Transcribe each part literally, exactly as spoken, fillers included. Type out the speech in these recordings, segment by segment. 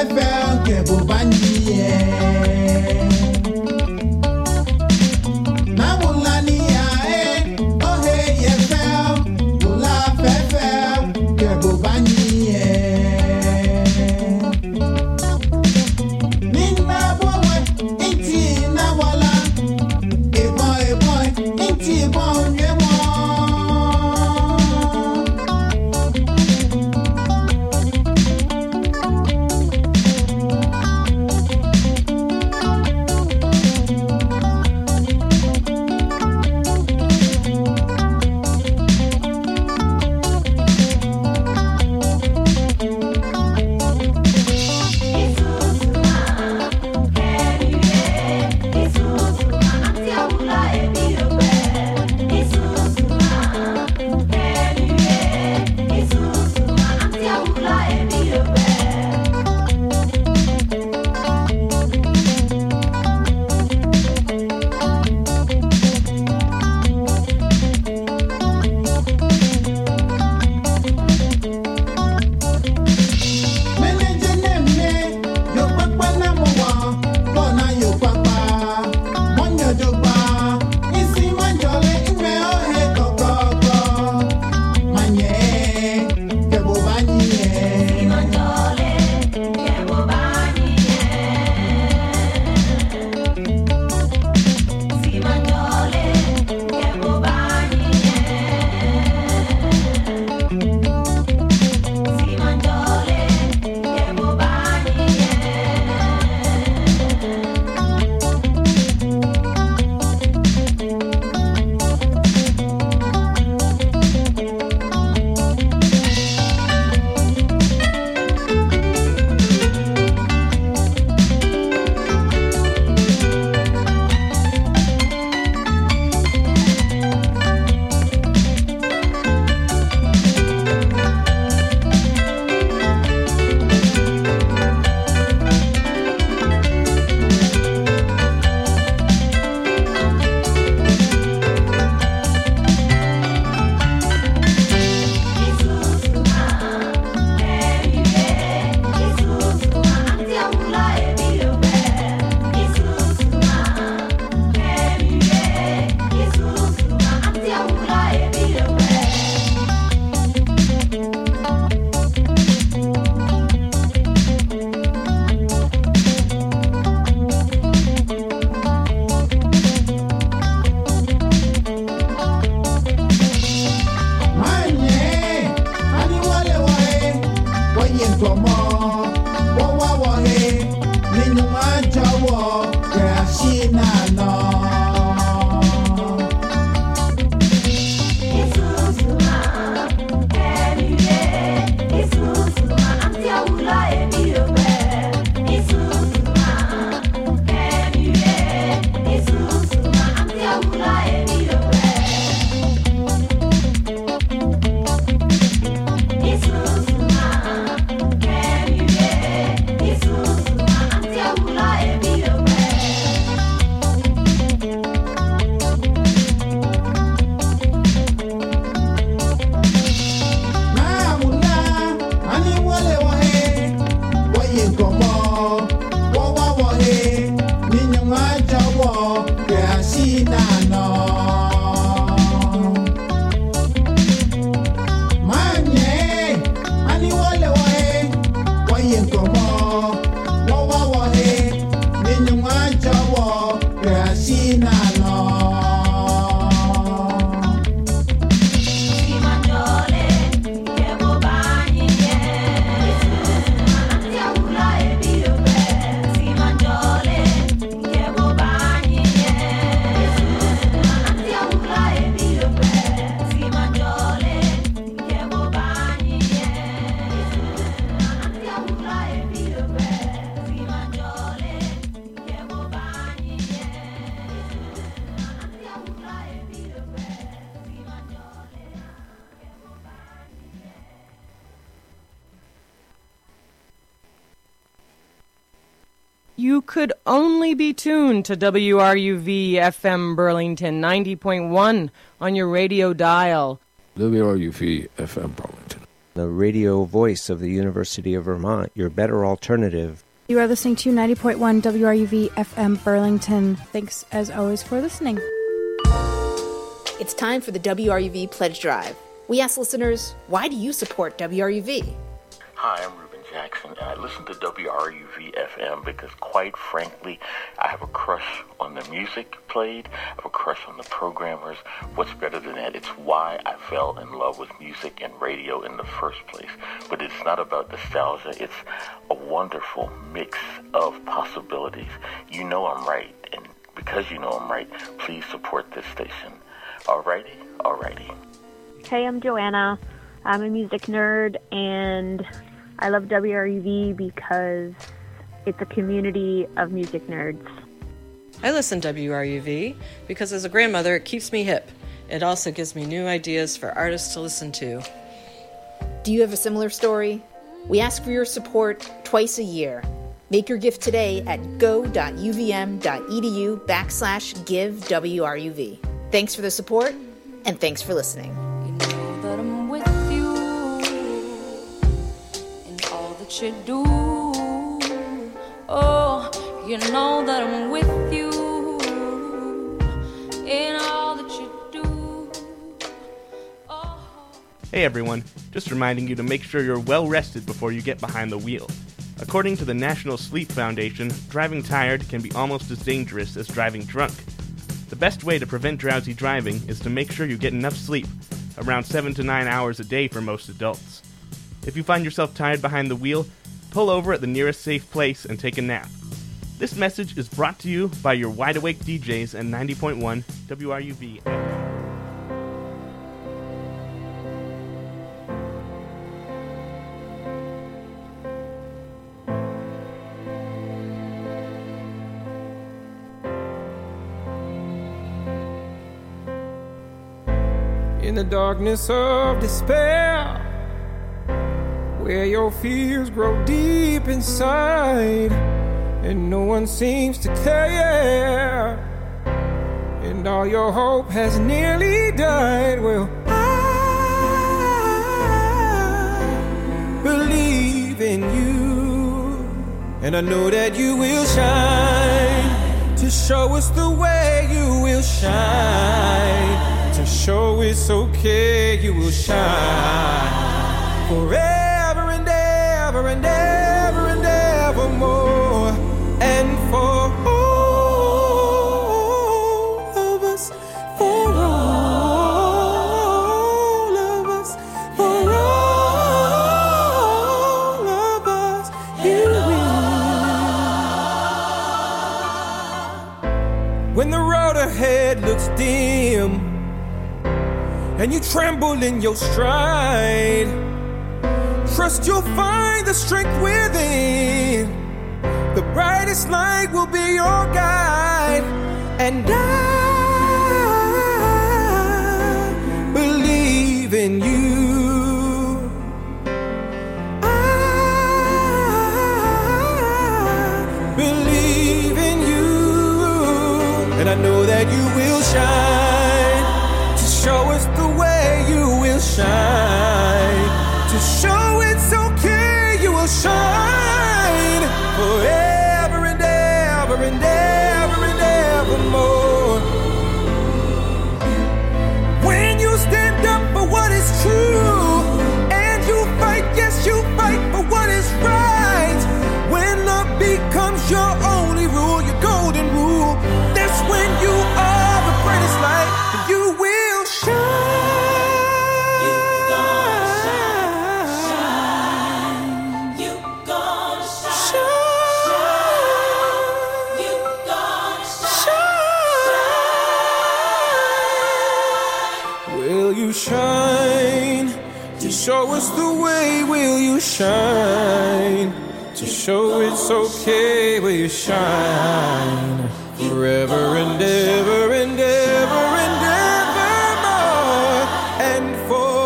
You could only be tuned to W R U V F M Burlington ninety point one on your radio dial. W R U V F M Burlington. the radio voice of the University of Vermont, your better alternative. You are listening to ninety point one W R U V F M Burlington. Thanks, as always, for listening. It's time for the W R U V Pledge Drive. We ask listeners, why do you support W R U V? Hi, I'm Ruben Jackson, and I listen to W R U V F M because, quite frankly, I have a crush on the music played. I have a crush on the programmers. What's better than that? It's why I fell in love with music and radio in the first place. But it's not about nostalgia. It's a wonderful mix of possibilities. You know I'm right, and because you know I'm right, please support this station. Alrighty? Alrighty. Hey, I'm Joanna. I'm a music nerd, and I love W R U V because it's a community of music nerds. I listen to W R U V because as a grandmother, it keeps me hip. It also gives me new ideas for artists to listen to. Do you have a similar story? We ask for your support twice a year. Make your gift today at go.uvm.edu backslash give WRUV. Thanks for the support, and thanks for listening. You know that I'm with you in all that you do. Oh, you know that I'm with you in all that you do. Oh. Hey everyone, just reminding you to make sure you're well rested before you get behind the wheel. According to the National Sleep Foundation, driving tired can be almost as dangerous as driving drunk. The best way to prevent drowsy driving is to make sure you get enough sleep, around seven to nine hours a day for most adults. If you find yourself tired behind the wheel, pull over at the nearest safe place and take a nap. This message is brought to you by your Wide Awake D Js and ninety point one W R U V. In the darkness of despair, where your fears grow deep inside, and no one seems to care, and all your hope has nearly died. Well, I believe in you, and I know that you will shine, to show us the way you will shine. To show it's okay, you will shine forever and ever and ever and evermore. And for all of us, for all of us, for all of us, you will. When the road ahead looks dim and you tremble in your stride, trust you'll find the strength within. The brightest light will be your guide. And I believe in you. I believe in you. And I know that you will shine, to show us the way you will shine, to show it's okay, you will shine forever and ever and ever and evermore. When you stand up for what is true, and you fight, yes, you fight for what is right. When love becomes your only rule, your golden rule, that's when you are the brightest light. You will shine. You gonna shine. You gonna shine. Shine. You gonna shine. Will you shine? To show us the way, will you shine? To show it's okay, will you shine? Forever and ever and ever and evermore. And for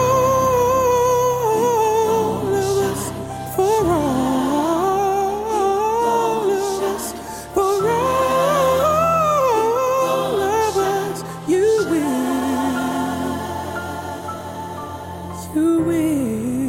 all of us, for all of us, for all of us, you will, you will.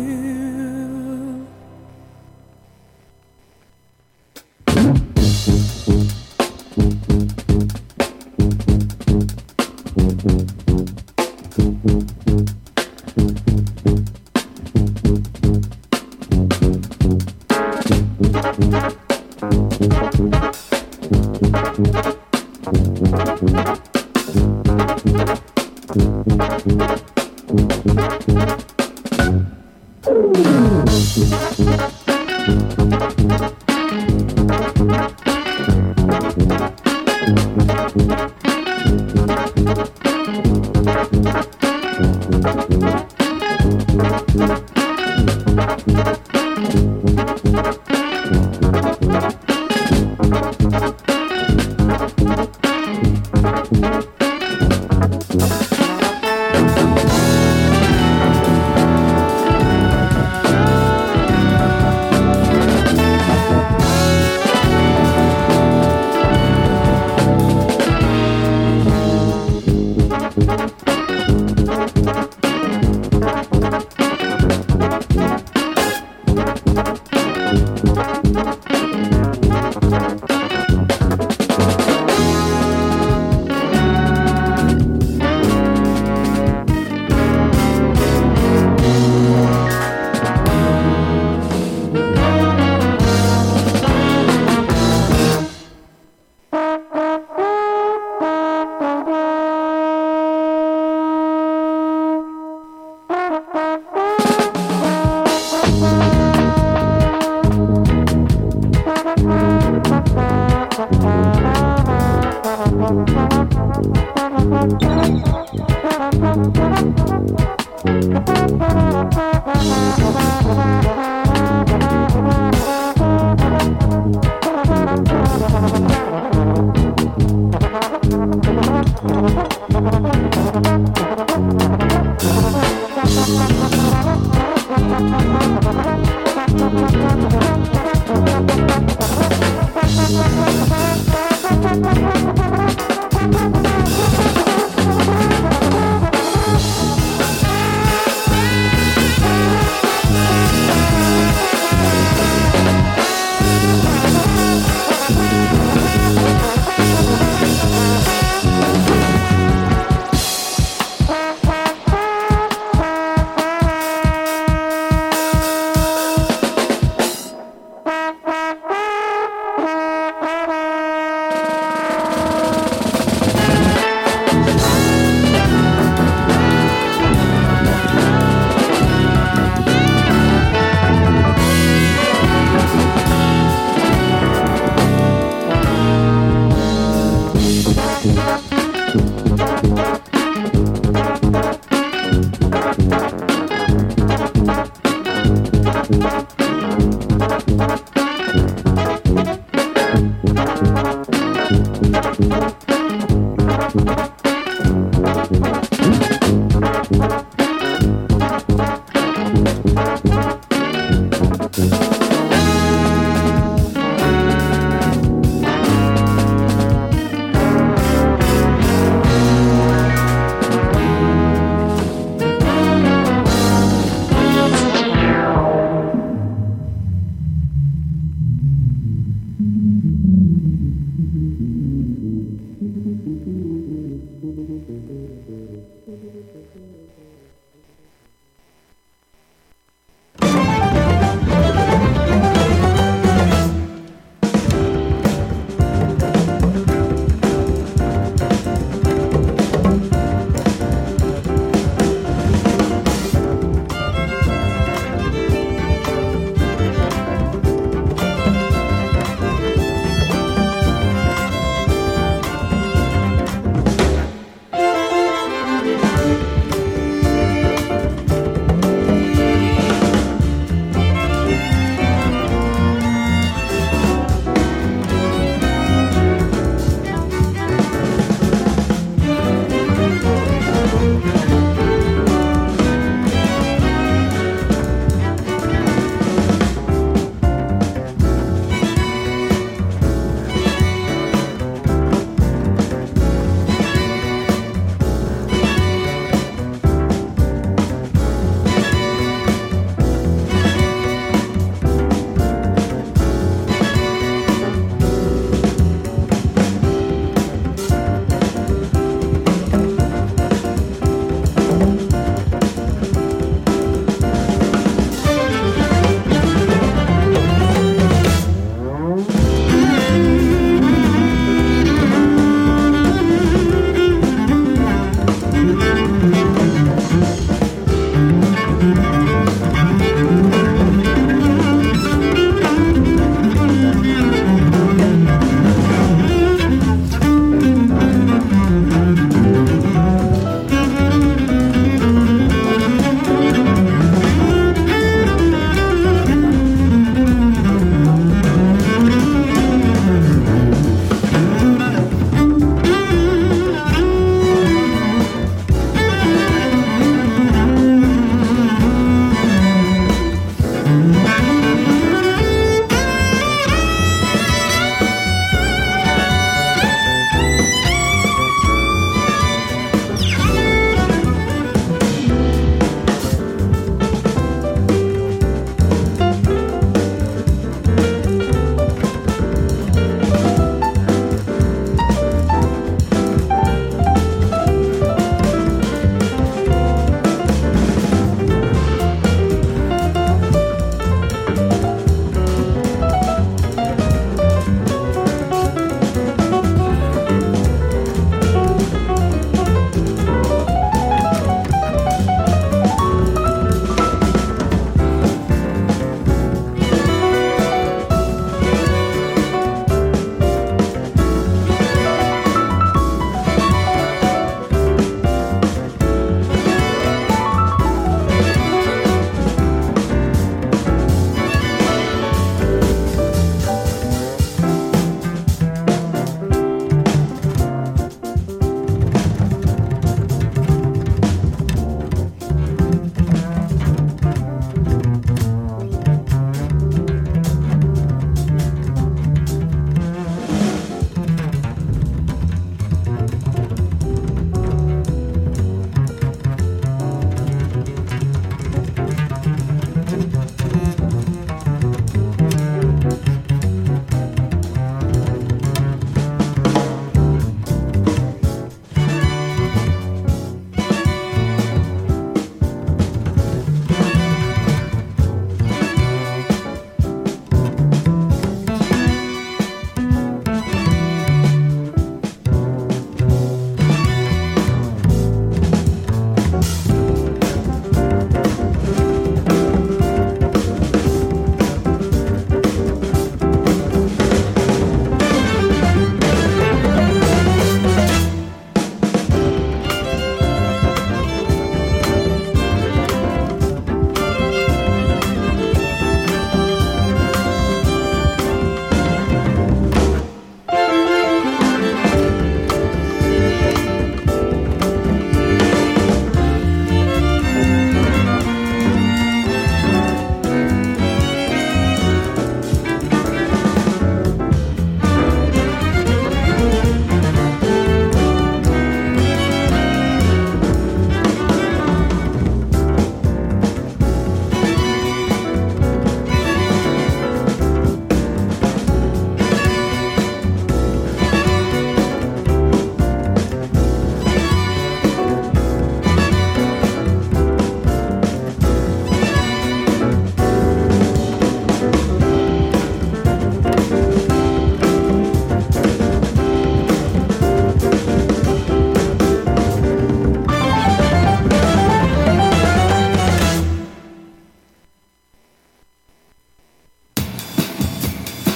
Thank you.